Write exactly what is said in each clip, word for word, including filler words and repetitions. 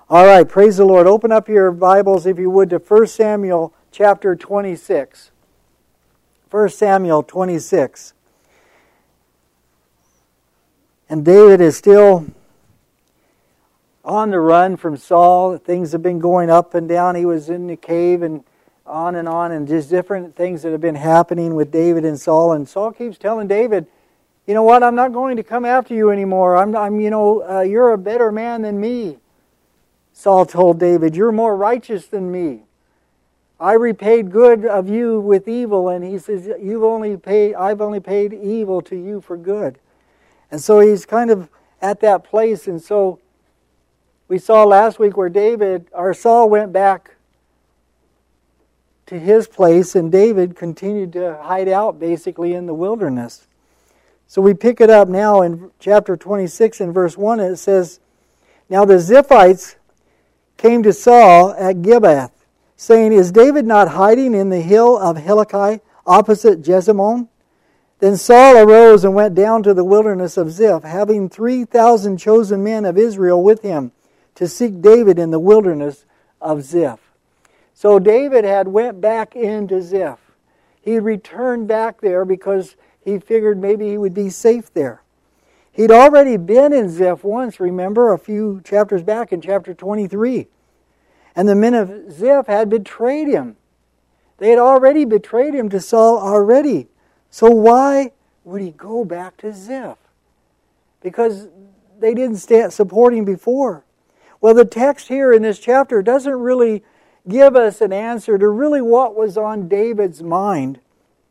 All right, praise the Lord. Open up your Bibles, if you would, to First Samuel chapter twenty-six. First Samuel twenty-six. And David is still on the run from Saul. Things have been going up and down. He was in the cave and on and on, and just different things that have been happening with David and Saul. And Saul keeps telling David, you know what, I'm not going to come after you anymore. I'm, I'm you know, uh, you're a better man than me. Saul told David, you're more righteous than me. I repaid good of you with evil, and he says, you've only paid, I've only paid evil to you for good. And so he's kind of at that place. And so we saw last week where David, or Saul went back to his place, and David continued to hide out basically in the wilderness. So we pick it up now in chapter twenty-six and verse one, and it says, now the Ziphites came to Saul at Gibeath, saying, is David not hiding in the hill of Helikai opposite Jezimon? Then Saul arose and went down to the wilderness of Ziph, having three thousand chosen men of Israel with him, to seek David in the wilderness of Ziph. So David had went back into Ziph. He returned back there because he figured maybe he would be safe there. He'd already been in Ziph once, remember, a few chapters back in chapter twenty-three. And the men of Ziph had betrayed him. They had already betrayed him to Saul already. So why would he go back to Ziph? Because they didn't stand, support him before. Well, the text here in this chapter doesn't really give us an answer to really what was on David's mind,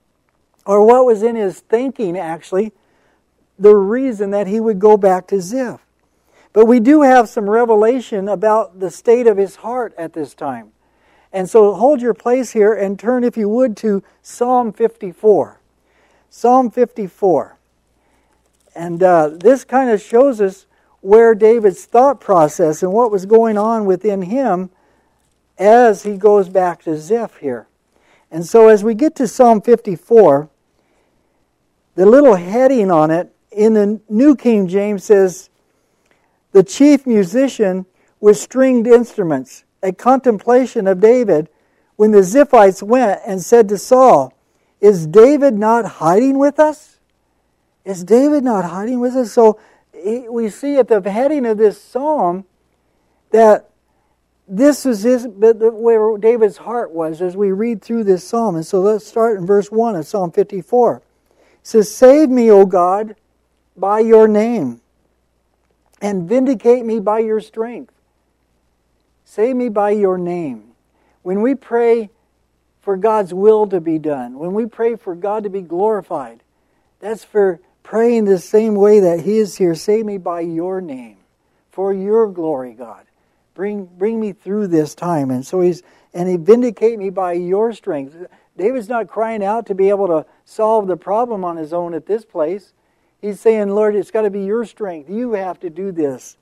or what was in his thinking, actually, the reason that he would go back to Ziph. But we do have some revelation about the state of his heart at this time. And so hold your place here and turn, if you would, to Psalm fifty-four. Psalm fifty-four. And uh, this kind of shows us where David's thought process and what was going on within him as he goes back to Ziph here. And so as we get to Psalm fifty-four, the little heading on it in the New King James says, the chief musician with stringed instruments, a contemplation of David, when the Ziphites went and said to Saul, is David not hiding with us? Is David not hiding with us? So we see at the heading of this psalm that this is his, where David's heart was as we read through this psalm. And so let's start in verse one of Psalm fifty-four. It says, save me, O God, by your name, and vindicate me by your strength. Save me by your name. When we pray for God's will to be done, when we pray for God to be glorified, that's for praying the same way that He is here. Save me by your name, for your glory, God. Bring bring me through this time. And so he's and he vindicate me by your strength. David's not crying out to be able to solve the problem on his own at this place. He's saying, Lord, it's got to be your strength. You have to do this.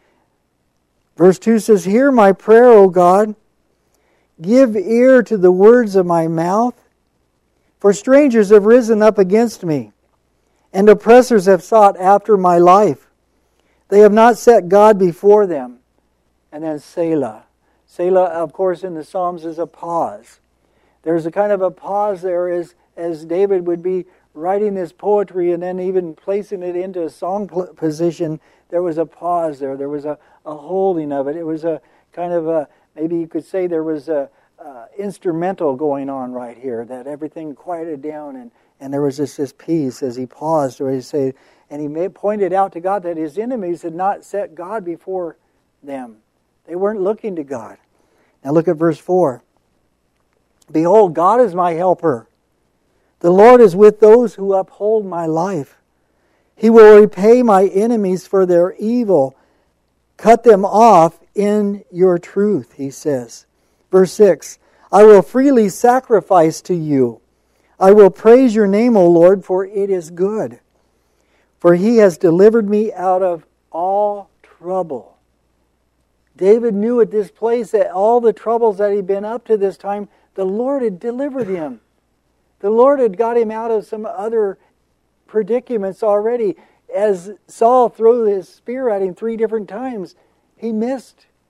Verse two says, hear my prayer, O God. Give ear to the words of my mouth. For strangers have risen up against me, and oppressors have sought after my life. They have not set God before them. And then Selah. Selah, of course, in the Psalms is a pause. There's a kind of a pause there as, as David would be writing this poetry and then even placing it into a song position. There was a pause there. There was a, a holding of it. It was a kind of a, maybe you could say there was a uh, instrumental going on right here, that everything quieted down and, and there was just this peace as he paused, where he said, and he made, pointed out to God that his enemies had not set God before them. They weren't looking to God. Now look at verse four. Behold, God is my helper. The Lord is with those who uphold my life. He will repay my enemies for their evil. Cut them off in your truth, he says. Verse six, I will freely sacrifice to you. I will praise your name, O Lord, for it is good. For he has delivered me out of all trouble. David knew at this place that all the troubles that he'd been up to this time, the Lord had delivered him. The Lord had got him out of some other predicaments already. As Saul threw his spear at him three different times, he missed.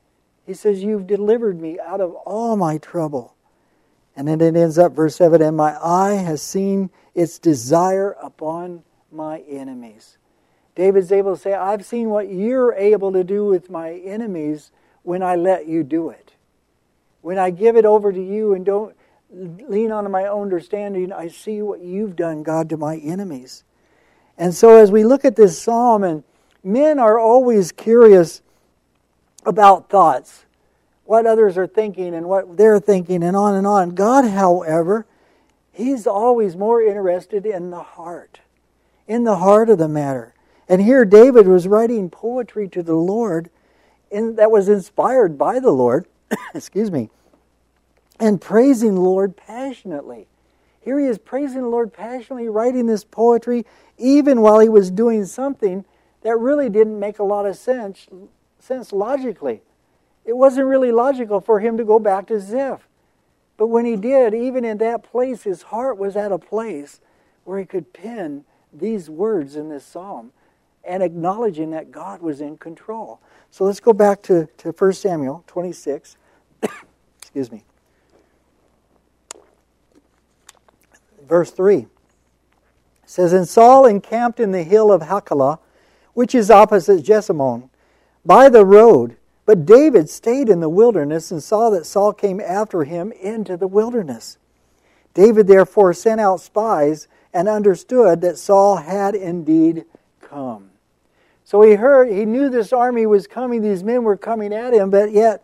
He says, you've delivered me out of all my trouble. And then it ends up, verse seven, and my eye has seen its desire upon my enemies. David's able to say, I've seen what you're able to do with my enemies when I let you do it. When I give it over to you and don't lean on my own understanding, I see what you've done, God, to my enemies. And so as we look at this psalm, and men are always curious about thoughts, what others are thinking and what they're thinking, and on and on. God, however, He's always more interested in the heart, in the heart of the matter. And here David was writing poetry to the Lord in, that was inspired by the Lord, excuse me, and praising the Lord passionately. Here he is praising the Lord passionately, writing this poetry, even while he was doing something that really didn't make a lot of sense, sense logically. It wasn't really logical for him to go back to Ziph. But when he did, even in that place, his heart was at a place where he could pen these words in this psalm and acknowledging that God was in control. So let's go back to, to First Samuel twenty-six. Excuse me. Verse three. It says, and Saul encamped in the hill of Hachilah, which is opposite Jessamon, by the road. But David stayed in the wilderness and saw that Saul came after him into the wilderness. David therefore sent out spies and understood that Saul had indeed come. So he heard, he knew this army was coming, these men were coming at him, but yet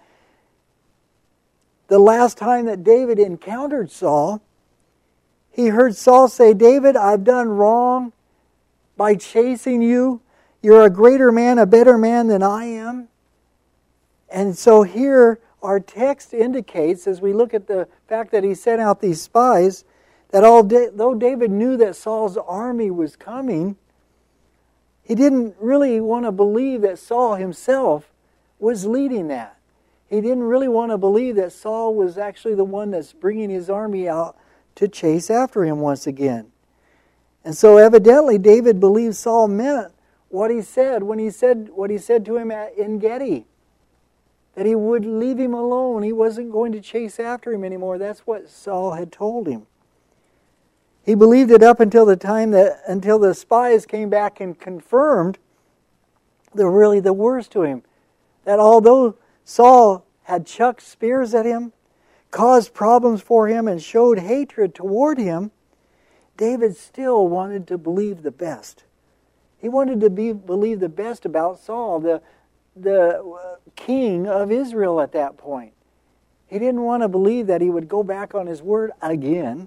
the last time that David encountered Saul, he heard Saul say, David, I've done wrong by chasing you. You're a greater man, a better man than I am. And so here our text indicates, as we look at the fact that he sent out these spies, that although David knew that Saul's army was coming, he didn't really want to believe that Saul himself was leading that. He didn't really want to believe that Saul was actually the one that's bringing his army out to chase after him once again. And so evidently David believed Saul meant what he said when he said what he said to him at En Gedi. That he would leave him alone. He wasn't going to chase after him anymore. That's what Saul had told him. He believed it up until the time that, until the spies came back and confirmed the really the worst to him. That although Saul had chucked spears at him, caused problems for him, and showed hatred toward him, David still wanted to believe the best. He wanted to be, believe the best about Saul, the the king of Israel at that point. He didn't want to believe that he would go back on his word again.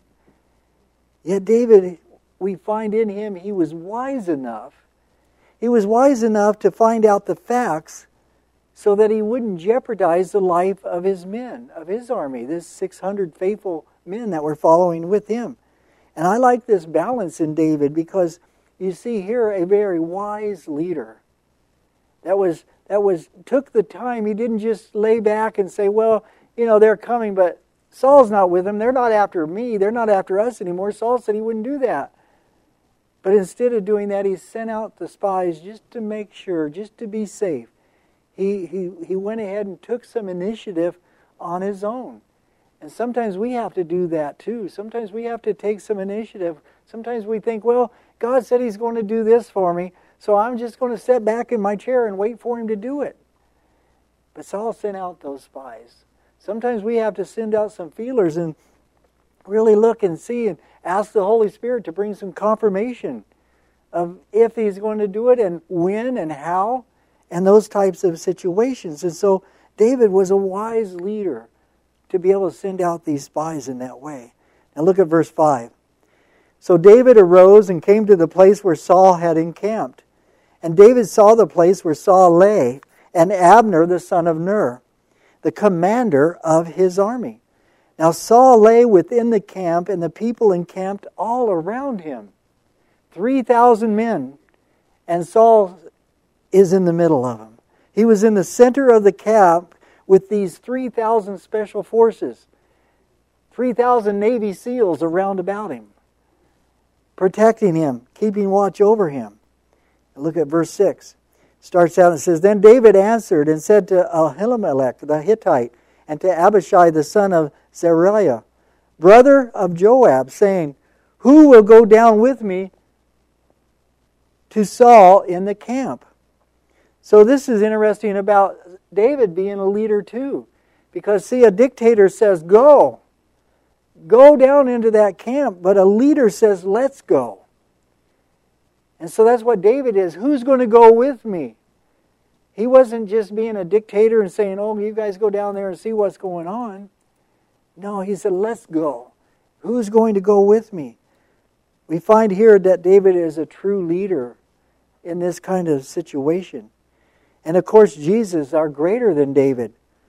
Yet David, we find in him, he was wise enough. He was wise enough to find out the facts so that he wouldn't jeopardize the life of his men, of his army, this six hundred faithful men that were following with him. And I like this balance in David because you see here a very wise leader that was That was took the time. He didn't just lay back and say, well, you know, they're coming, but Saul's not with them. They're not after me. They're not after us anymore. Saul said he wouldn't do that. But instead of doing that, he sent out the spies just to make sure, just to be safe. He, he, he went ahead and took some initiative on his own. And sometimes we have to do that too. Sometimes we have to take some initiative. Sometimes we think, well, God said He's going to do this for me, so I'm just going to sit back in my chair and wait for Him to do it. But Saul sent out those spies. Sometimes we have to send out some feelers and really look and see and ask the Holy Spirit to bring some confirmation of if He's going to do it and when and how and those types of situations. And so David was a wise leader to be able to send out these spies in that way. Now look at verse five. So David arose and came to the place where Saul had encamped. And David saw the place where Saul lay, and Abner the son of Ner, the commander of his army. Now Saul lay within the camp, and the people encamped all around him. Three thousand men, and Saul is in the middle of them. He was in the center of the camp with these three thousand special forces. three thousand Navy SEALs around about him, protecting him, keeping watch over him. Look at verse six. starts out and says, Then David answered and said to Ahimelech the Hittite and to Abishai the son of Zeruiah, brother of Joab, saying, Who will go down with me to Saul in the camp? So this is interesting about David being a leader too. Because see, a dictator says, go. Go down into that camp. But a leader says, let's go. And so that's what David is. Who's going to go with me? He wasn't just being a dictator and saying, oh, you guys go down there and see what's going on. No, he said, let's go. Who's going to go with me? We find here that David is a true leader in this kind of situation. And of course, Jesus are greater than David.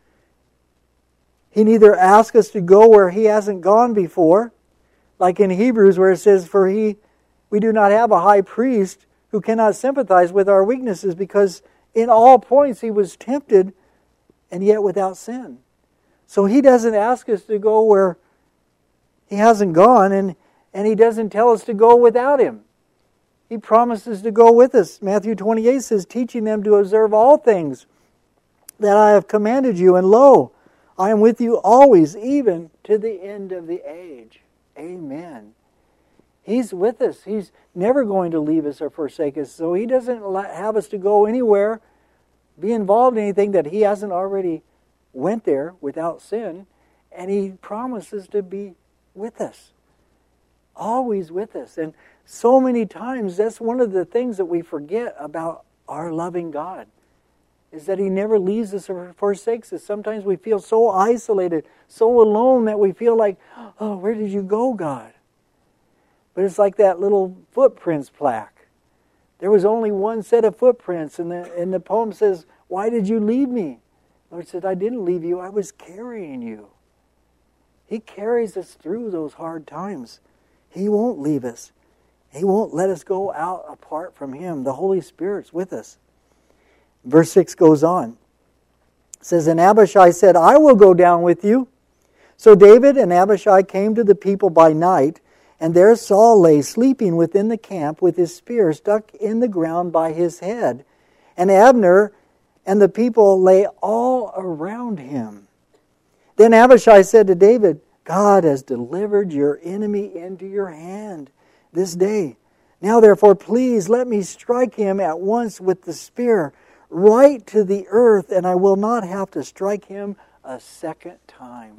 He neither asks us to go where he hasn't gone before, like in Hebrews where it says, For he, we do not have a high priest who cannot sympathize with our weaknesses, because in all points he was tempted and yet without sin. So he doesn't ask us to go where he hasn't gone, and, and he doesn't tell us to go without him. He promises to go with us. Matthew twenty-eight says, teaching them to observe all things that I have commanded you, and lo, I am with you always, even to the end of the age. Amen. He's with us. He's never going to leave us or forsake us. So he doesn't have us to go anywhere, be involved in anything that he hasn't already went there without sin. And he promises to be with us. Always with us. And so many times, that's one of the things that we forget about our loving God, is that he never leaves us or forsakes us. Sometimes we feel so isolated, so alone, that we feel like, oh, where did you go, God? But it's like that little footprints plaque. There was only one set of footprints, and the, and the poem says, why did you leave me? The Lord said, I didn't leave you, I was carrying you. He carries us through those hard times. He won't leave us. He won't let us go out apart from him. The Holy Spirit's with us. Verse six goes on. It says, And Abishai said, I will go down with you. So David and Abishai came to the people by night, and there Saul lay sleeping within the camp with his spear stuck in the ground by his head. And Abner and the people lay all around him. Then Abishai said to David, God has delivered your enemy into your hand this day. Now therefore, please let me strike him at once with the spear, right to the earth, and I will not have to strike him a second time.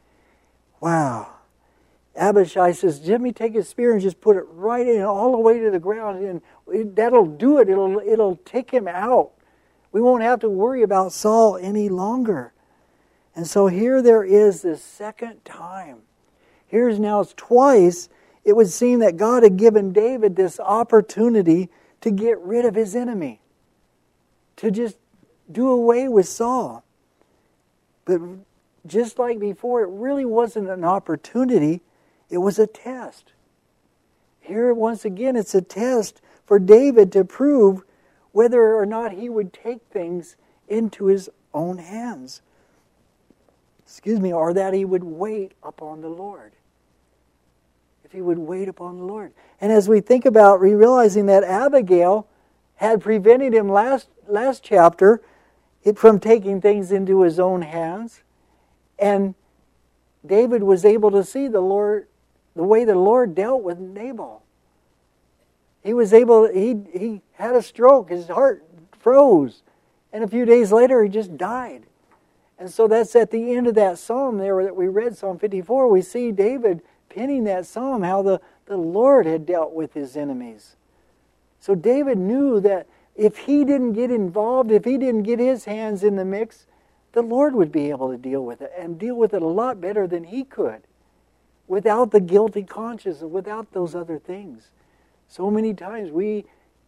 Wow. Abishai says, let me take his spear and just put it right in, all the way to the ground, and it, that'll do it. It'll, it'll take him out. We won't have to worry about Saul any longer. And so here there is this second time. Here's now it's twice. It would seem that God had given David this opportunity to get rid of his enemy, to just do away with Saul. But just like before, it really wasn't an opportunity. It was a test. Here, once again, it's a test for David to prove whether or not he would take things into his own hands. Excuse me, or that he would wait upon the Lord. If he would wait upon the Lord. And as we think about realizing that Abigail had prevented him last, last chapter from taking things into his own hands, and David was able to see the Lord, the way the Lord dealt with Nabal. He was able, he, he had a stroke, his heart froze, and a few days later he just died. And so that's at the end of that psalm there that we read, Psalm fifty-four, we see David penning that psalm, how the, the Lord had dealt with his enemies. So David knew that if he didn't get involved, if he didn't get his hands in the mix, the Lord would be able to deal with it, and deal with it a lot better than he could, without the guilty conscience and without those other things. So many times we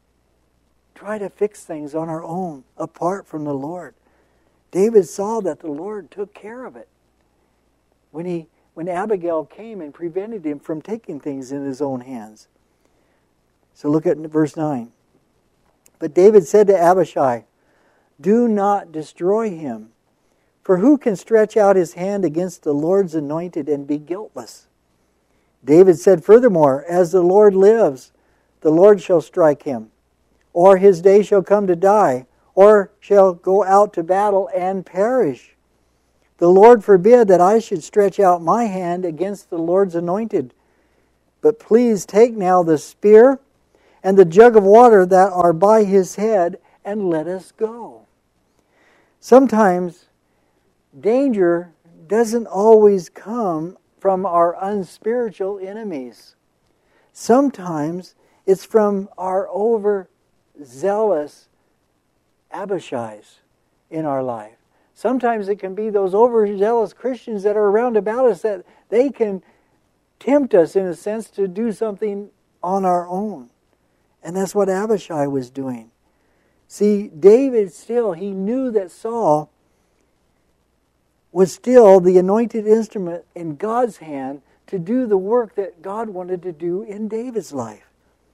try to fix things on our own, apart from the Lord. David saw that the Lord took care of it when he, when Abigail came and prevented him from taking things in his own hands. So look at verse nine. But David said to Abishai, do not destroy him, for who can stretch out his hand against the Lord's anointed and be guiltless? David said furthermore, as the Lord lives, the Lord shall strike him, or his day shall come to die, or shall go out to battle and perish. The Lord forbid that I should stretch out my hand against the Lord's anointed. But please take now the spear and the jug of water that are by his head, and let us go. Sometimes danger doesn't always come from our unspiritual enemies. Sometimes it's from our overzealous Abishais in our life. Sometimes it can be those overzealous Christians that are around about us that they can tempt us, in a sense, to do something on our own. And that's what Abishai was doing. See, David still, he knew that Saul was still the anointed instrument in God's hand to do the work that God wanted to do in David's life.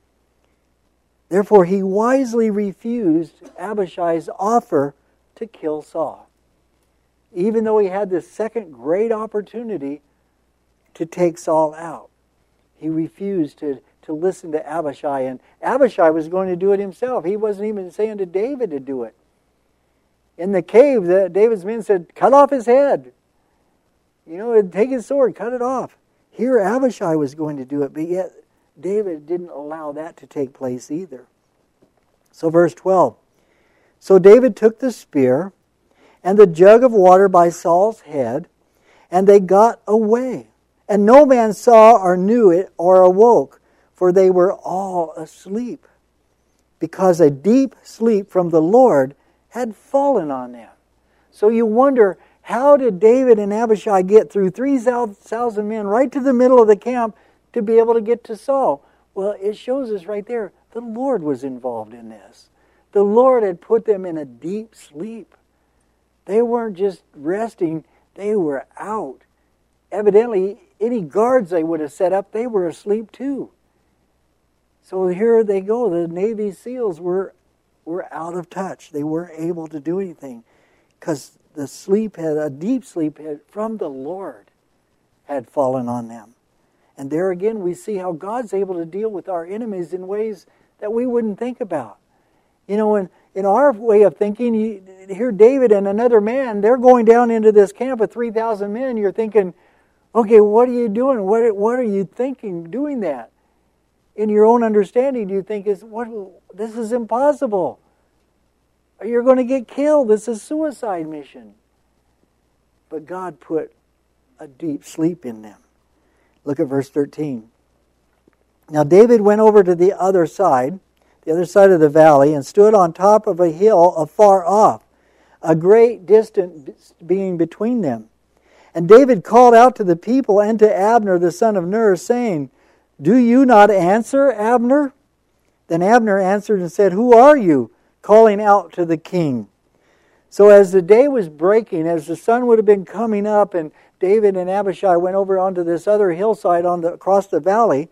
Therefore, he wisely refused Abishai's offer to kill Saul, even though he had this second great opportunity to take Saul out. He refused to, to listen to Abishai, and Abishai was going to do it himself. He wasn't even saying to David to do it. In the cave, the, David's men said, cut off his head. You know, take his sword, cut it off. Here Abishai was going to do it, but yet David didn't allow that to take place either. So verse twelve. So David took the spear and the jug of water by Saul's head, and they got away. And no man saw or knew it or awoke, for they were all asleep, because a deep sleep from the Lord had fallen on them. So you wonder, how did David and Abishai get through three thousand men right to the middle of the camp to be able to get to Saul? Well, it shows us right there, the Lord was involved in this. The Lord had put them in a deep sleep. They weren't just resting, they were out. Evidently, any guards they would have set up, they were asleep too. So here they go. The Navy SEALs were, were out of touch. They weren't able to do anything because the sleep had, a deep sleep had, from the Lord had fallen on them. And there again we see how God's able to deal with our enemies in ways that we wouldn't think about. You know, in, in our way of thinking, you, here David and another man, they're going down into this camp of three thousand men. You're thinking, okay, what are you doing? What, what are you thinking doing that? In your own understanding, you think, is what? This is impossible. You're going to get killed. This is a suicide mission. But God put a deep sleep in them. Look at verse thirteen. Now David went over to the other side, the other side of the valley, and stood on top of a hill afar off, a great distance being between them. And David called out to the people and to Abner the son of Ner, saying, Do you not answer, Abner? Then Abner answered and said, Who are you? Calling out to the king. So as the day was breaking, as the sun would have been coming up, and David and Abishai went over onto this other hillside on the, across the valley,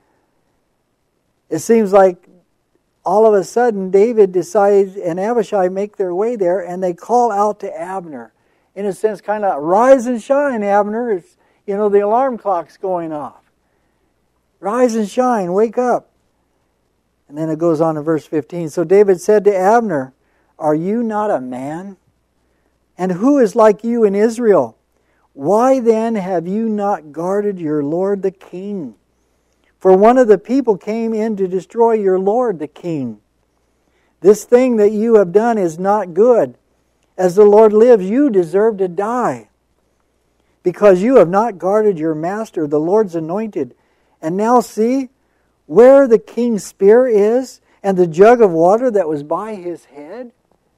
it seems like all of a sudden David decides and Abishai make their way there, and they call out to Abner. In a sense, kind of, rise and shine, Abner. It's, you know, the alarm clock's going off. Rise and shine, wake up. And then it goes on in verse fifteen. So David said to Abner, Are you not a man? And who is like you in Israel? Why then have you not guarded your Lord the king? For one of the people came in to destroy your Lord the king. This thing that you have done is not good. As the Lord lives, you deserve to die, because you have not guarded your master, the Lord's anointed. And now see, where the king's spear is, and the jug of water that was by his head.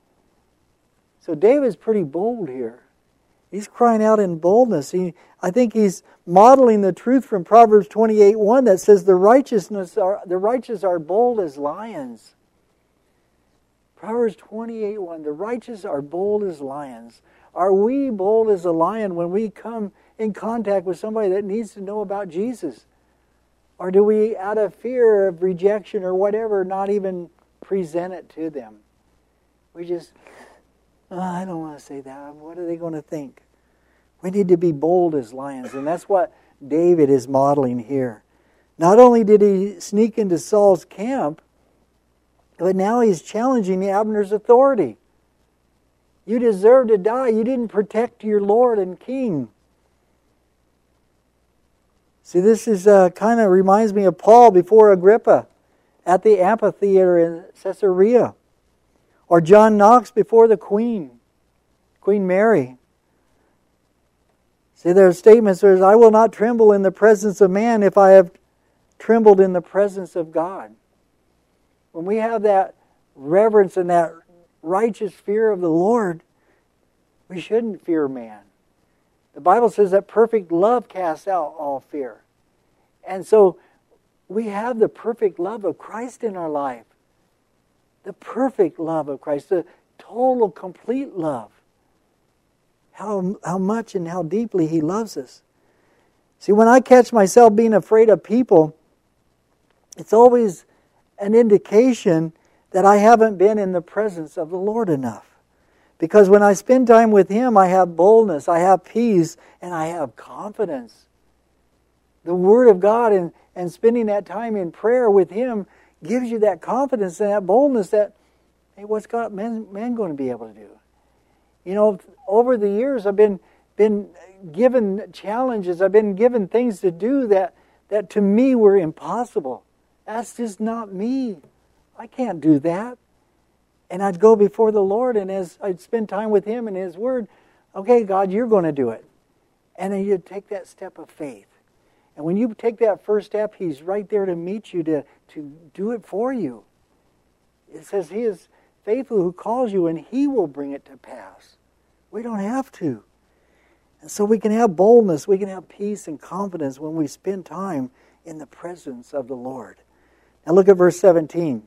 So David's pretty bold here. He's crying out in boldness. He, I think he's modeling the truth from Proverbs twenty-eight one that says, the righteousness are the righteous are bold as lions. Proverbs twenty-eight one, the righteous are bold as lions. Are we bold as a lion when we come in contact with somebody that needs to know about Jesus? Or do we, out of fear of rejection or whatever, not even present it to them? We just, oh, I don't want to say that. What are they going to think? We need to be bold as lions. And that's what David is modeling here. Not only did he sneak into Saul's camp, but now he's challenging Abner's authority. You deserve to die. You didn't protect your Lord and King. See, this is uh, kind of reminds me of Paul before Agrippa at the amphitheater in Caesarea. Or John Knox before the Queen, Queen Mary. See, their statement says, I will not tremble in the presence of man if I have trembled in the presence of God. When we have that reverence and that righteous fear of the Lord, we shouldn't fear man. The Bible says that perfect love casts out all fear. And so we have the perfect love of Christ in our life. The perfect love of Christ. The total, complete love. How, how much and how deeply He loves us. See, when I catch myself being afraid of people, it's always an indication that I haven't been in the presence of the Lord enough. Because when I spend time with Him, I have boldness, I have peace, and I have confidence. The Word of God and, and spending that time in prayer with Him gives you that confidence and that boldness that, hey, what's God, man, man going to be able to do? You know, over the years I've been been given challenges, I've been given things to do that, that to me were impossible. That's just not me. I can't do that. And I'd go before the Lord, and as I'd spend time with Him and His Word, okay, God, you're going to do it. And then you'd take that step of faith. And when you take that first step, He's right there to meet you, to, to do it for you. It says He is faithful who calls you, and He will bring it to pass. We don't have to. And so we can have boldness, we can have peace and confidence when we spend time in the presence of the Lord. Now look at verse seventeen.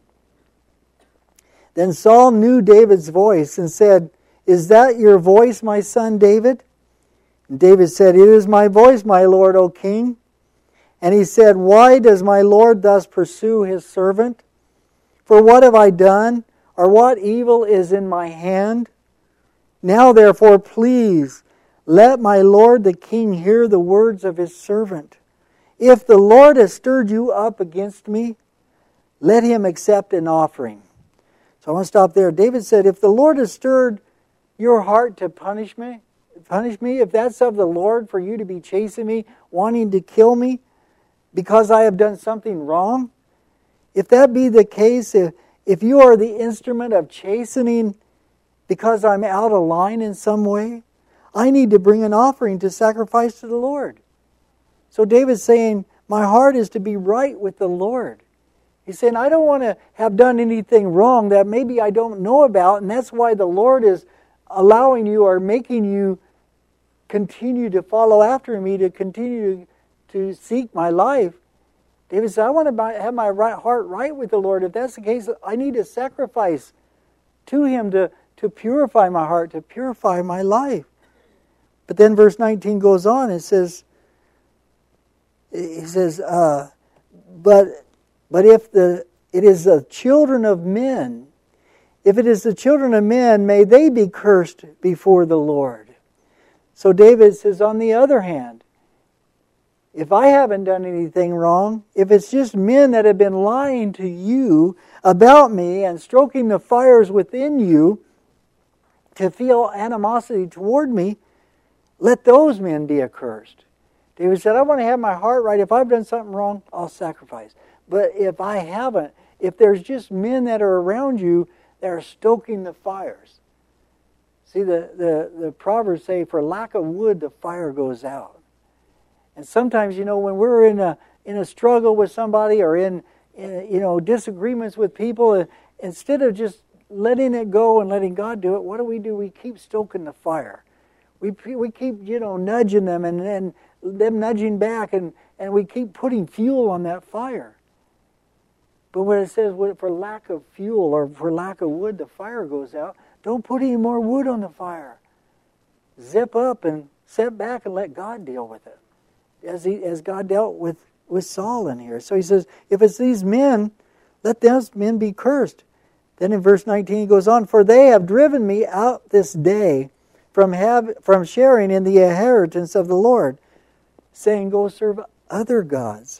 Then Saul knew David's voice and said, Is that your voice, my son David? And David said, It is my voice, my lord, O king. And he said, Why does my lord thus pursue his servant? For what have I done? Or what evil is in my hand? Now therefore, please, let my lord the king hear the words of his servant. If the Lord has stirred you up against me, let him accept an offering. So I want to stop there. David said, if the Lord has stirred your heart to punish me, punish me, if that's of the Lord for you to be chasing me, wanting to kill me, because I have done something wrong, if that be the case, if, if you are the instrument of chastening because I'm out of line in some way, I need to bring an offering to sacrifice to the Lord. So David's saying, my heart is to be right with the Lord. He's saying, I don't want to have done anything wrong that maybe I don't know about, and that's why the Lord is allowing you or making you continue to follow after me, to continue to seek my life. David said, I want to have my right heart right with the Lord. If that's the case, I need to sacrifice to Him to, to purify my heart, to purify my life. But then verse nineteen goes on, it says, he says, uh, but but if the it is the children of men, if it is the children of men, may they be cursed before the Lord. So David says, on the other hand, if I haven't done anything wrong, if it's just men that have been lying to you about me and stroking the fires within you to feel animosity toward me, let those men be accursed. David said, I want to have my heart right. If I've done something wrong, I'll sacrifice. But if I haven't, if there's just men that are around you that are stoking the fires. See, the, the, the Proverbs say, for lack of wood, the fire goes out. And sometimes, you know, when we're in a in a struggle with somebody or in, in you know, disagreements with people, instead of just letting it go and letting God do it, what do we do? We keep stoking the fire. We we keep, you know, nudging them and, and them nudging back, and, and we keep putting fuel on that fire. But when it says for lack of fuel or for lack of wood, the fire goes out, don't put any more wood on the fire. Zip up and sit back and let God deal with it. As he, as God dealt with, with Saul in here. So he says, if it's these men, let those men be cursed. Then in verse nineteen he goes on, for they have driven me out this day from have, from sharing in the inheritance of the Lord, saying, go serve other gods.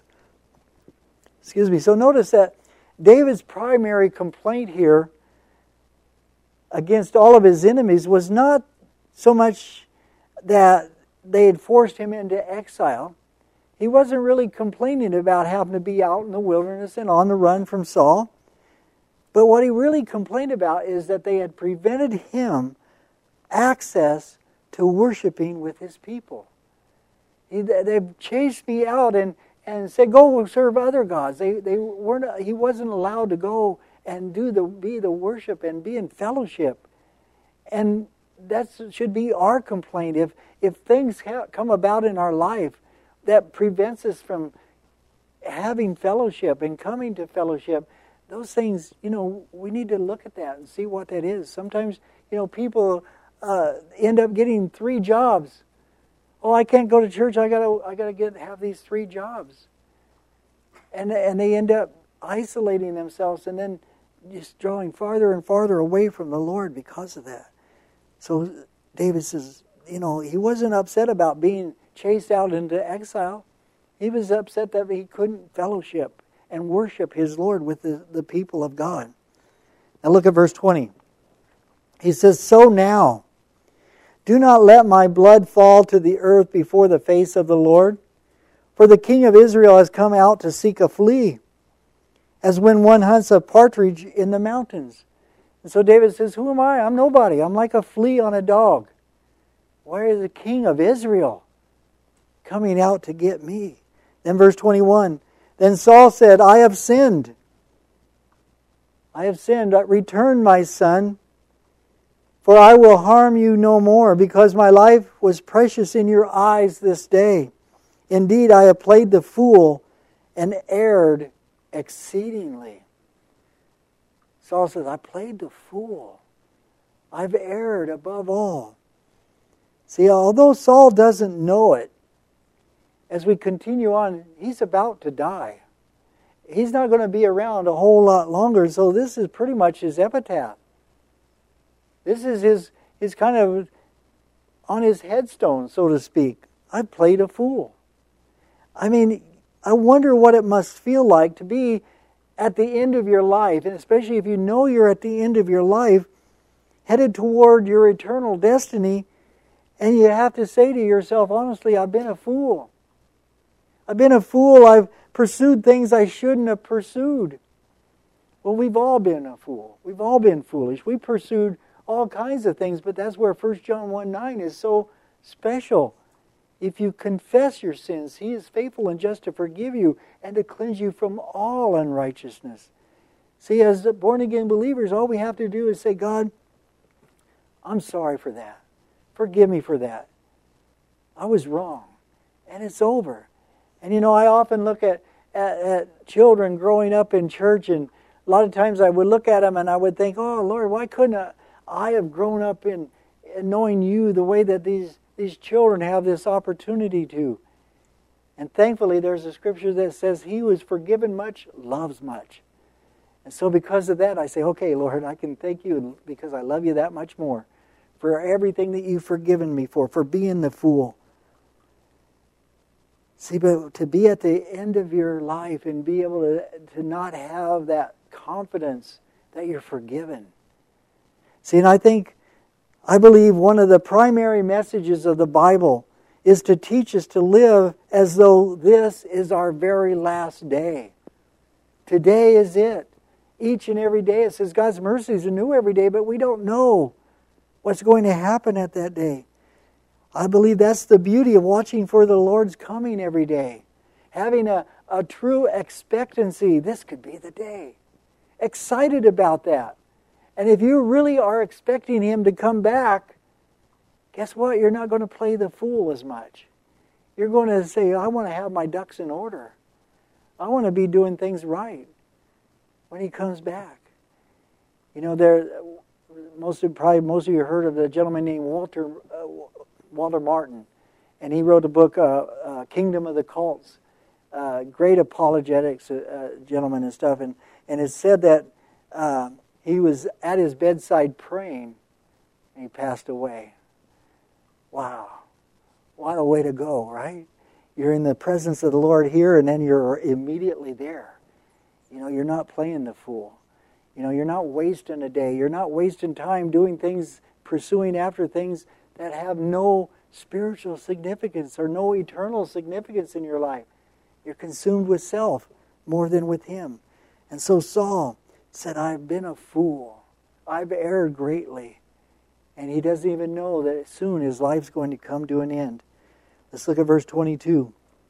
Excuse me. So notice that David's primary complaint here against all of his enemies was not so much that they had forced him into exile. He wasn't really complaining about having to be out in the wilderness and on the run from Saul. But what he really complained about is that they had prevented him access to worshiping with his people. He, they've chased me out and, and said, go serve other gods. They, they weren't, he wasn't allowed to go and do the be the worship and be in fellowship. And that should be our complaint. If, if things ha- come about in our life that prevents us from having fellowship and coming to fellowship, those things, you know, we need to look at that and see what that is. Sometimes, you know, people uh, end up getting three jobs. Oh, I can't go to church. I gotta, I gotta get have these three jobs, and and they end up isolating themselves and then just drawing farther and farther away from the Lord because of that. So David says, you know, he wasn't upset about being chased out into exile. He was upset that he couldn't fellowship and worship his Lord with the, the people of God. Now look at verse twenty. He says, so now, do not let my blood fall to the earth before the face of the Lord, for the king of Israel has come out to seek a flea, as when one hunts a partridge in the mountains. And so David says, who am I? I'm nobody. I'm like a flea on a dog. Where is the king of Israel coming out to get me? Then verse twenty-one, then Saul said, I have sinned. I have sinned. Return, my son, for I will harm you no more, because my life was precious in your eyes this day. Indeed, I have played the fool and erred exceedingly. Saul says, I played the fool. I've erred above all. See, although Saul doesn't know it, as we continue on, he's about to die. He's not going to be around a whole lot longer, so this is pretty much his epitaph. This is his, his kind of on his headstone, so to speak. I played a fool. I mean, I wonder what it must feel like to be at the end of your life, and especially if you know you're at the end of your life, headed toward your eternal destiny, and you have to say to yourself, honestly, I've been a fool. I've been a fool. I've pursued things I shouldn't have pursued. Well, we've all been a fool. We've all been foolish. We pursued all kinds of things, but that's where First John one nine is so special. If you confess your sins, He is faithful and just to forgive you and to cleanse you from all unrighteousness. See, as born-again believers, all we have to do is say, God, I'm sorry for that. Forgive me for that. I was wrong. And it's over. And you know, I often look at, at, at children growing up in church, and a lot of times I would look at them and I would think, oh, Lord, why couldn't I, I have grown up in, in knowing you the way that these, these children have this opportunity to? And thankfully, there's a scripture that says, he who is forgiven much loves much. And so because of that, I say, okay, Lord, I can thank you because I love you that much more for everything that you've forgiven me for, for being the fool. See, but to be at the end of your life and be able to, to not have that confidence that you're forgiven. See, and I think, I believe one of the primary messages of the Bible is to teach us to live as though this is our very last day. Today is it. Each and every day it says God's mercies are new every day, but we don't know what's going to happen at that day. I believe that's the beauty of watching for the Lord's coming every day. Having a, a true expectancy. This could be the day. Excited about that. And if you really are expecting Him to come back, guess what? You're not going to play the fool as much. You're going to say, I want to have my ducks in order. I want to be doing things right when He comes back. You know, there, most of, probably most of you heard of a gentleman named Walter uh, Walter Martin, and he wrote a book, uh, uh, Kingdom of the Cults. Uh, great apologetics uh, gentleman and stuff, and and it said that uh, he was at his bedside praying, and he passed away. Wow, what a way to go, right? You're in the presence of the Lord here, and then you're immediately there. You know, you're not playing the fool. You know, you're not wasting a day. You're not wasting time doing things, pursuing after things that have no spiritual significance or no eternal significance in your life. You're consumed with self more than with Him. And so Saul said, I've been a fool. I've erred greatly. And he doesn't even know that soon his life's going to come to an end. Let's look at verse twenty-two.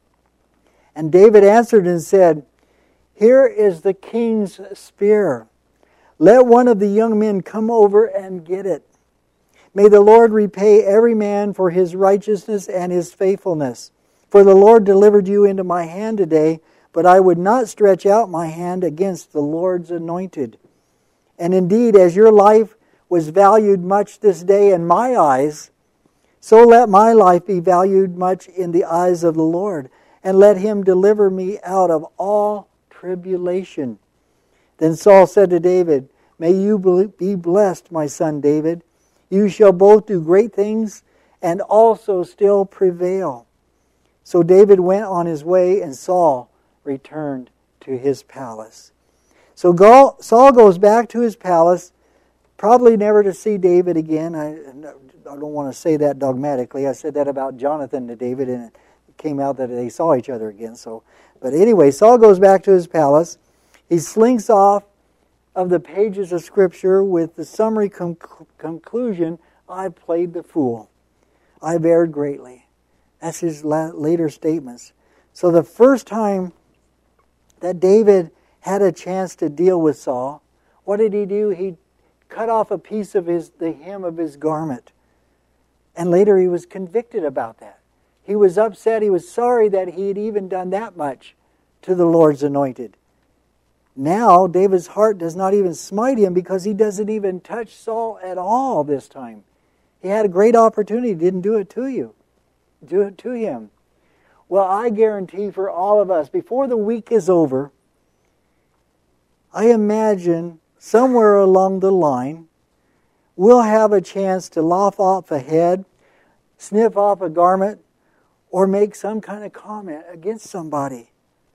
And David answered and said, here is the king's spear. Let one of the young men come over and get it. May the Lord repay every man for his righteousness and his faithfulness. For the Lord delivered you into my hand today, but I would not stretch out my hand against the Lord's anointed. And indeed, as your life was valued much this day in my eyes, so let my life be valued much in the eyes of the Lord, and let Him deliver me out of all tribulation. Then Saul said to David, may you be blessed, my son David. You shall both do great things and also still prevail. So David went on his way, and Saul returned to his palace. So Saul goes back to his palace, probably never to see David again. I, I don't want to say that dogmatically. I said that about Jonathan to David, and it came out that they saw each other again. So, but anyway, Saul goes back to his palace. He slinks off of the pages of Scripture with the summary com- conclusion, I've played the fool. I've erred greatly. That's his la- later statements. So the first time that David had a chance to deal with Saul, what did he do? He cut off a piece of his the hem of his garment. And later he was convicted about that. He was upset. He was sorry that he had even done that much to the Lord's anointed. Now, David's heart does not even smite him because he doesn't even touch Saul at all this time. He had a great opportunity, didn't do it to you. Do it to him. Well, I guarantee for all of us, before the week is over, I imagine somewhere along the line, we'll have a chance to lop off a head, sniff off a garment, or make some kind of comment against somebody.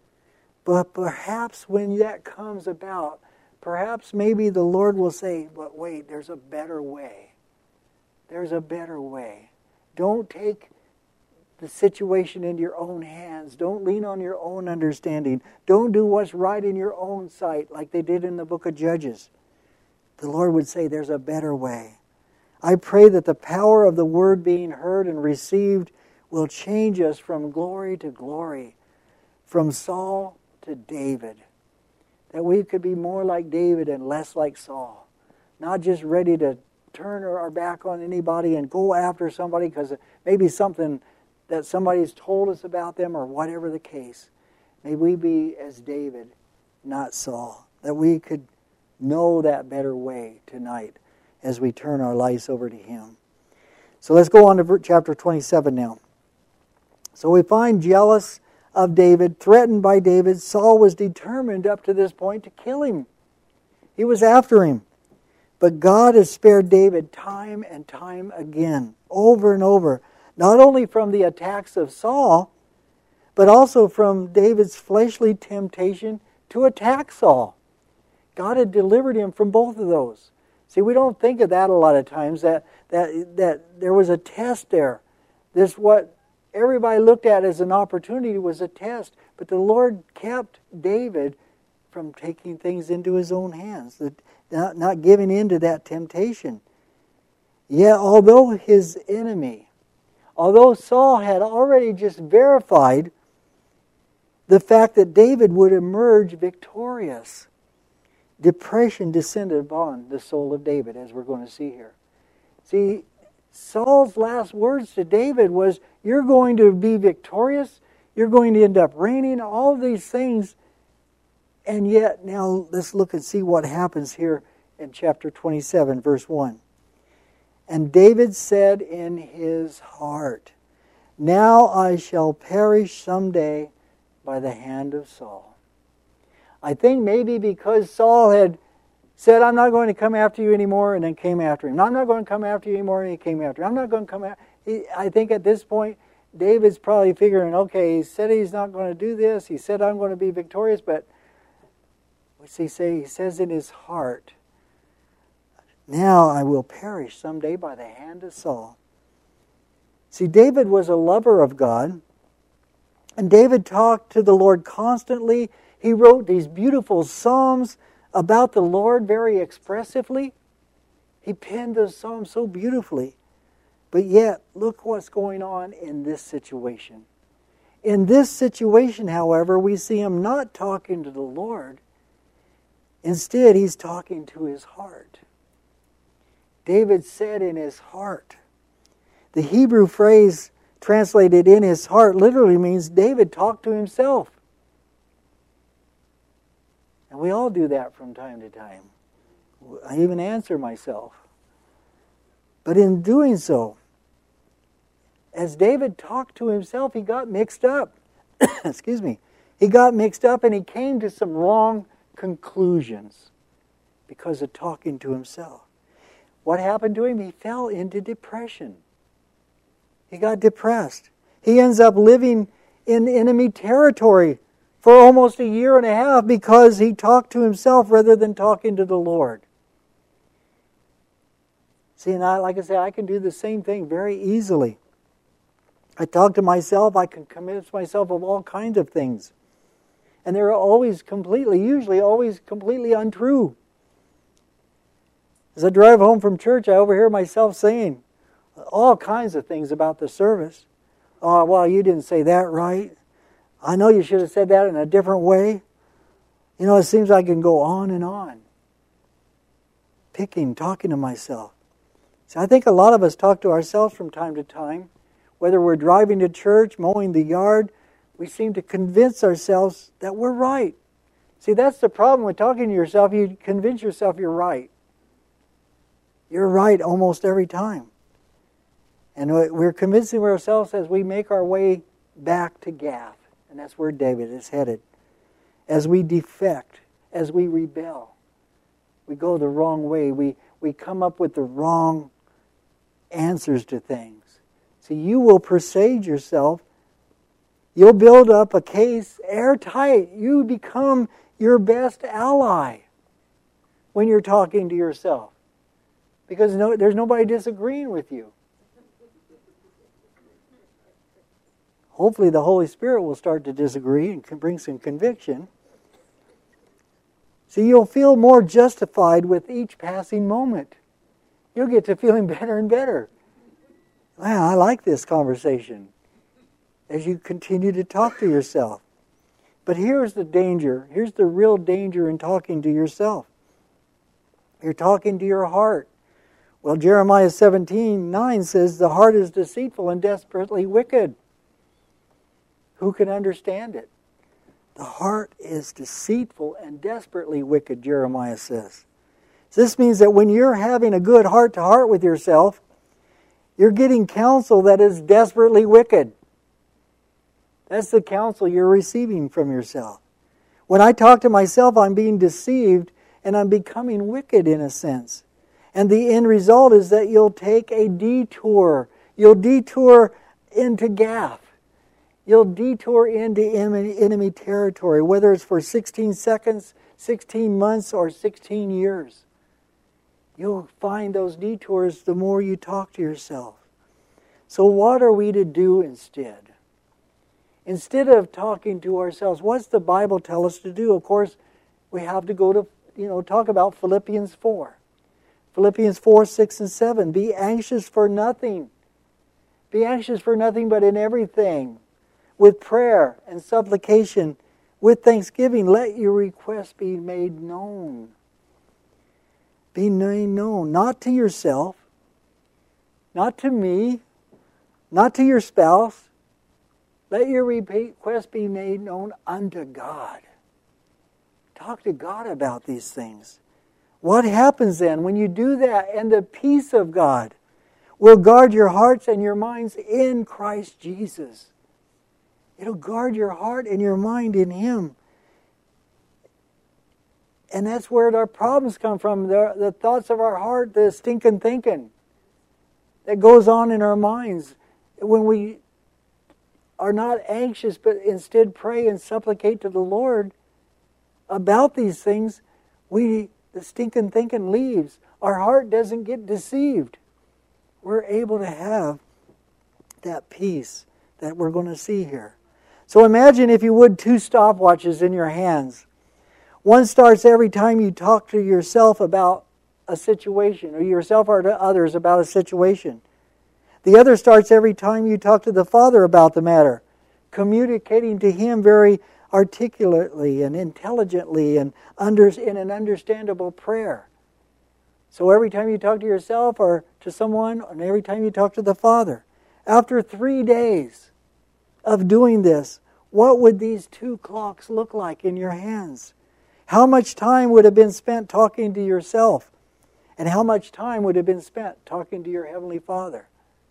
But perhaps when that comes about, perhaps maybe the Lord will say, but wait, there's a better way. There's a better way. Don't take the situation into your own hands. Don't lean on your own understanding. Don't do what's right in your own sight like they did in the book of Judges. The Lord would say there's a better way. I pray that the power of the word being heard and received will change us from glory to glory, from Saul to David. That we could be more like David and less like Saul. Not just ready to turn our back on anybody and go after somebody because maybe something that somebody's told us about them or whatever the case. May we be as David, not Saul. That we could know that better way tonight as we turn our lives over to Him. So let's go on to chapter twenty-seven now. So we find jealous of David, threatened by David. Saul was determined up to this point to kill him. He was after him. But God has spared David time and time again, over and over, not only from the attacks of Saul, but also from David's fleshly temptation to attack Saul. God had delivered him from both of those. See, we don't think of that a lot of times, that that that there was a test there. This what everybody looked at as an opportunity was a test, but the Lord kept David from taking things into his own hands, not, not giving in to that temptation. Yet, although his enemy, although Saul had already just verified the fact that David would emerge victorious, depression descended upon the soul of David, as we're going to see here. See, Saul's last words to David was, you're going to be victorious, you're going to end up reigning, all these things. And yet, now let's look and see what happens here in chapter twenty-seven, verse one. And David said in his heart, now I shall perish someday by the hand of Saul. I think maybe because Saul had said, I'm not going to come after you anymore, and then came after him. I'm not going to come after you anymore, and he came after him. I'm not going to come after him. I think at this point, David's probably figuring, okay, he said he's not going to do this. He said I'm going to be victorious, but we What's he say? He says in his heart, now I will perish someday by the hand of Saul. See, David was a lover of God, and David talked to the Lord constantly. He wrote these beautiful psalms about the Lord very expressively. He penned those psalms so beautifully. But yet, look what's going on in this situation. In this situation, however, we see him not talking to the Lord. Instead, he's talking to his heart. David said in his heart. The Hebrew phrase translated in his heart literally means David talked to himself. And we all do that from time to time. I even answer myself. But in doing so, as David talked to himself, he got mixed up. Excuse me. He got mixed up and he came to some wrong conclusions because of talking to himself. What happened to him? He fell into depression. He got depressed. He ends up living in enemy territory for almost a year and a half because he talked to himself rather than talking to the Lord. See, and I, like I say, I can do the same thing very easily. I talk to myself, I can convince myself of all kinds of things. And they're always completely, usually always completely untrue. As I drive home from church, I overhear myself saying all kinds of things about the service. Oh, well, you didn't say that right. I know you should have said that in a different way. You know, it seems I can go on and on. Picking, talking to myself. See, I think a lot of us talk to ourselves from time to time. Whether we're driving to church, mowing the yard, we seem to convince ourselves that we're right. See, that's the problem with talking to yourself. You convince yourself you're right. You're right almost every time. And we're convincing ourselves as we make our way back to Gath. And that's where David is headed. As we defect, as we rebel, we go the wrong way. We, we come up with the wrong answers to things. See, you will persuade yourself. You'll build up a case airtight. You become your best ally when you're talking to yourself. Because no, there's nobody disagreeing with you. Hopefully the Holy Spirit will start to disagree and can bring some conviction. See, you'll feel more justified with each passing moment. You'll get to feeling better and better. Wow, I like this conversation. As you continue to talk to yourself. But here's the danger. Here's the real danger in talking to yourself. You're talking to your heart. Well, Jeremiah seventeen nine says, the heart is deceitful and desperately wicked. Who can understand it? The heart is deceitful and desperately wicked, Jeremiah says. This means that when you're having a good heart-to-heart with yourself, you're getting counsel that is desperately wicked. That's the counsel you're receiving from yourself. When I talk to myself, I'm being deceived and I'm becoming wicked in a sense. And the end result is that you'll take a detour. You'll detour into Gath. You'll detour into enemy territory, whether it's for sixteen seconds, sixteen months, or sixteen years. You'll find those detours the more you talk to yourself. So what are we to do instead? Instead of talking to ourselves, what's the Bible tell us to do? Of course, we have to go to, you know, talk about Philippians four. Philippians four, six, and seven. Be anxious for nothing. Be anxious for nothing but in everything. With prayer and supplication, with thanksgiving, let your requests be made known. Be made known, not to yourself, not to me, not to your spouse. Let your request be made known unto God. Talk to God about these things. What happens then when you do that? And the peace of God will guard your hearts and your minds in Christ Jesus. It'll guard your heart and your mind in Him. And that's where our problems come from. The, the thoughts of our heart, the stinking thinking that goes on in our minds. When we are not anxious, but instead pray and supplicate to the Lord, about these things, we the stinking thinking leaves. Our heart doesn't get deceived. We're able to have that peace that we're going to see here. So imagine, if you would, two stopwatches in your hands. One starts every time you talk to yourself about a situation, or yourself or to others about a situation. The other starts every time you talk to the Father about the matter, communicating to Him very articulately and intelligently and under, in an understandable prayer. So every time you talk to yourself or to someone, and every time you talk to the Father. After three days of doing this, what would these two clocks look like in your hands? How much time would have been spent talking to yourself? And how much time would have been spent talking to your Heavenly Father?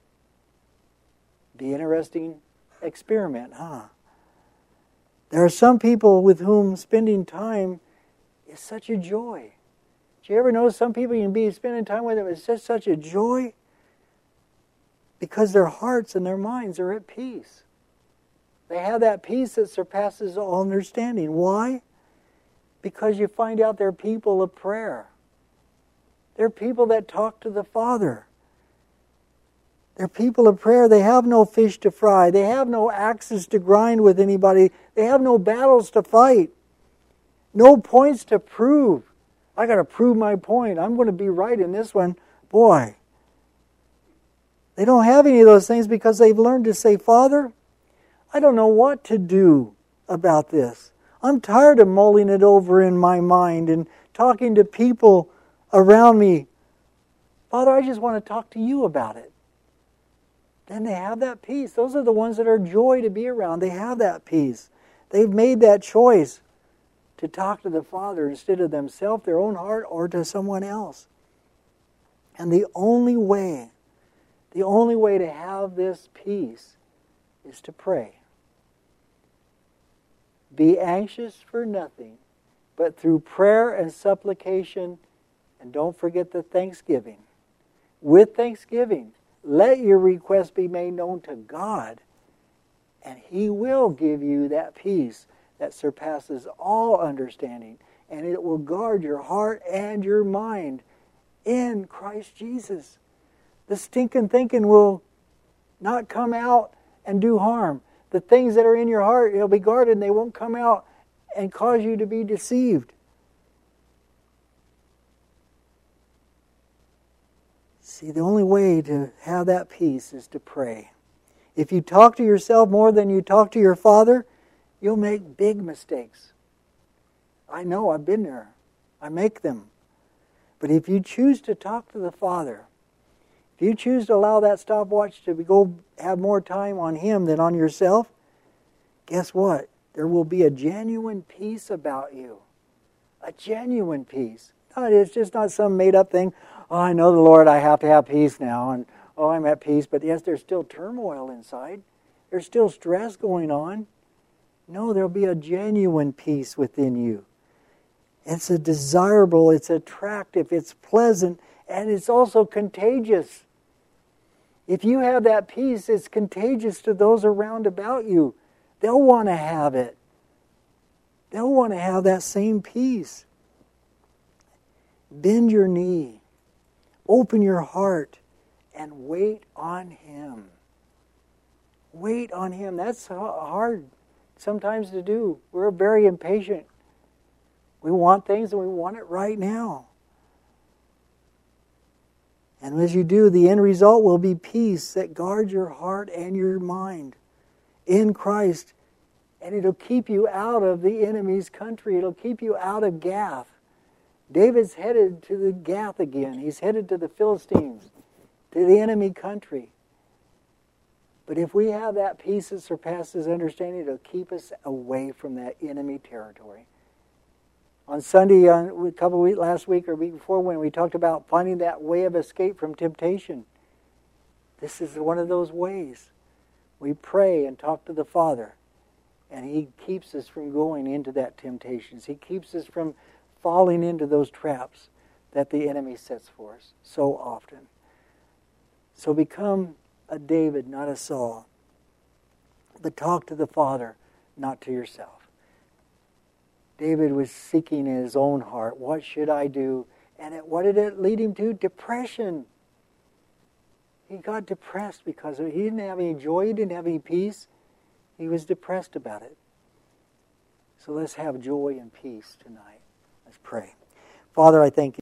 Be an interesting experiment, huh? There are some people with whom spending time is such a joy. Do you ever notice some people you can be spending time with them, it's just such a joy? Because their hearts and their minds are at peace. They have that peace that surpasses all understanding. Why? Because you find out they're people of prayer. They're people that talk to the Father. They're people of prayer. They have no fish to fry. They have no axes to grind with anybody. They have no battles to fight. No points to prove. I got to prove my point. I'm going to be right in this one. Boy. They don't have any of those things because they've learned to say, Father, I don't know what to do about this. I'm tired of mulling it over in my mind and talking to people around me. Father, I just want to talk to you about it. Then they have that peace. Those are the ones that are joy to be around. They have that peace. They've made that choice to talk to the Father instead of themselves, their own heart, or to someone else. And the only way, the only way to have this peace is to pray. Be anxious for nothing, but through prayer and supplication, and don't forget the thanksgiving. With thanksgiving, let your request be made known to God, and He will give you that peace that surpasses all understanding, and it will guard your heart and your mind in Christ Jesus. The stinking thinking will not come out and do harm. The things that are in your heart, they'll be guarded and they won't come out and cause you to be deceived. See, the only way to have that peace is to pray. If you talk to yourself more than you talk to your Father, you'll make big mistakes. I know, I've been there. I make them. But if you choose to talk to the Father, if you choose to allow that stopwatch to go have more time on Him than on yourself, guess what? There will be a genuine peace about you. A genuine peace. No, it's just not some made-up thing. Oh, I know the Lord, I have to have peace now. And oh, I'm at peace. But yes, there's still turmoil inside. There's still stress going on. No, there'll be a genuine peace within you. It's a desirable, it's attractive, it's pleasant, and it's also contagious. If you have that peace, it's contagious to those around about you. They'll want to have it. They'll want to have that same peace. Bend your knee. Open your heart and wait on Him. Wait on Him. That's hard sometimes to do. We're very impatient. We want things and we want it right now. And as you do, the end result will be peace that guards your heart and your mind in Christ. And it'll keep you out of the enemy's country. It'll keep you out of Gath. David's headed to the Gath again. He's headed to the Philistines, to the enemy country. But if we have that peace that surpasses understanding, it'll keep us away from that enemy territory. On Sunday, on a couple of weeks, last week or week before, when we talked about finding that way of escape from temptation, this is one of those ways. We pray and talk to the Father, and He keeps us from going into that temptations. He keeps us from falling into those traps that the enemy sets for us so often. So become a David, not a Saul. But talk to the Father, not to yourself. David was seeking in his own heart, what should I do? And it, what did it lead him to? Depression. He got depressed because of it. He didn't have any joy, he didn't have any peace. He was depressed about it. So let's have joy and peace tonight. Let's pray. Father, I thank you.